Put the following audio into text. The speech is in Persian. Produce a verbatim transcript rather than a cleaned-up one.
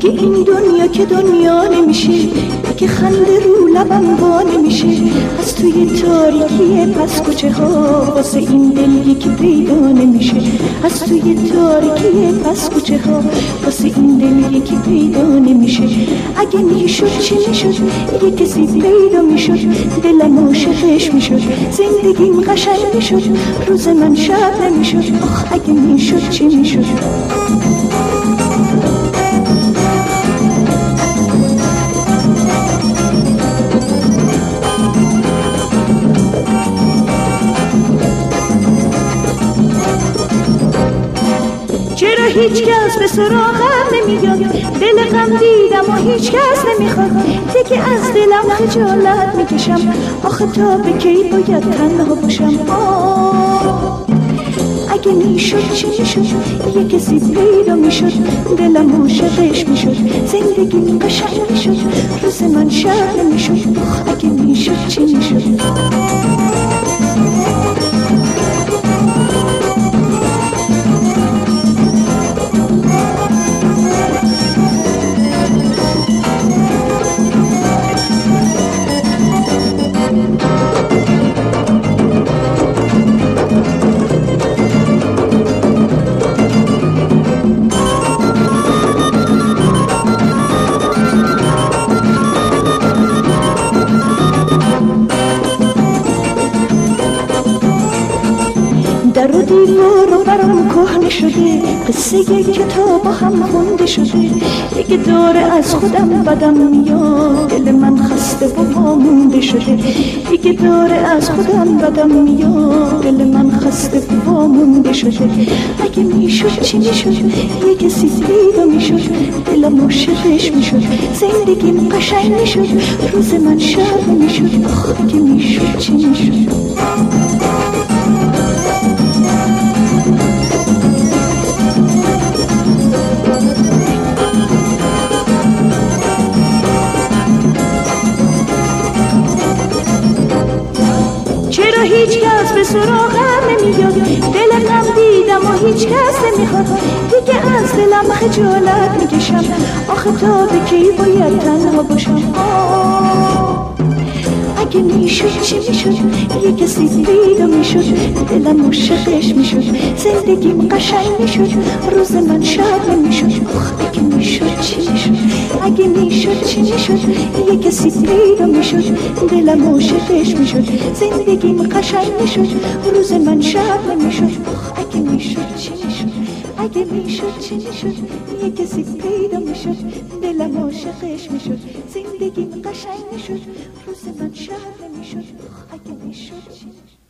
اگه این دنیا که دنیا نمیشه، اگه خنده رو لبم وا نمیشه، از توی تاریکی پس کوچه ها واسه این دل یکی پیدا نمیشه، از توی تاریکی پس کوچه ها واسه این دل یکی پیدا نمیشه. اگه میشد چی میشد، یه کسی پیدا میشد، دلم عاشقش میشد، زندگیم قشنگ میشد، روز من شب نمیشد. آخ اگه میشد چی میشد. چرا هیچ کس به سراغم نمیاد، دل غم دیدم و هیچ کس نمیخواد، دیگه از دلم خجالت میکشم، آخه تا به کی باید تنها باشم. آه اگه میشد چی میشد، یه کسی پیدا میشد، دلم عاشقش میشد، زندگی قشنگ میشد، روز من شب نمیشد. آخ اگه میشد چی میشد. در و دیوار و برام کهنه شده، قصه یک کتاب هم خونده شده، دیگه داره از خودم بدم میاد، دل من خسته و وامونده شده، دیگه داره از خودم بدم میاد، دل من خسته و وامونده شده. اگه میشد چی میشد، یه کسی پیدا میشد، دلم عاشقش میشد، زندگیم قشنگ میشد، روز من شب میشد. آخ اگه میشد چی میشد. چرا هیچ کس به سراغم نمیاد، دل غم دیدم و هیچ کس نمیخواد، دیگه از دلم خجالت میکشم، آخه تا به کی باید تنها باشم. آه اگه میشد چی میشد، یه کسی پیدا میشد، دلم عاشقش میشد، زندگیم قشنگ میشد، روز من شب نمیشد. آخ اگه میشد چی میشد. اگه میشد چی میشد، یه کسی پیدا میشد، دلم عاشقش میشد، زندگیم قشنگ میشد، روز من شب نمیشد. آخ اگه میشد چی میشد. اگه میشد چی میشد، یه کسی پیدا میشد، دلم عاشقش میشد، زندگیم قشنگ میشد، روز من شب نمیشد. آخ اگه میشد چی میشد.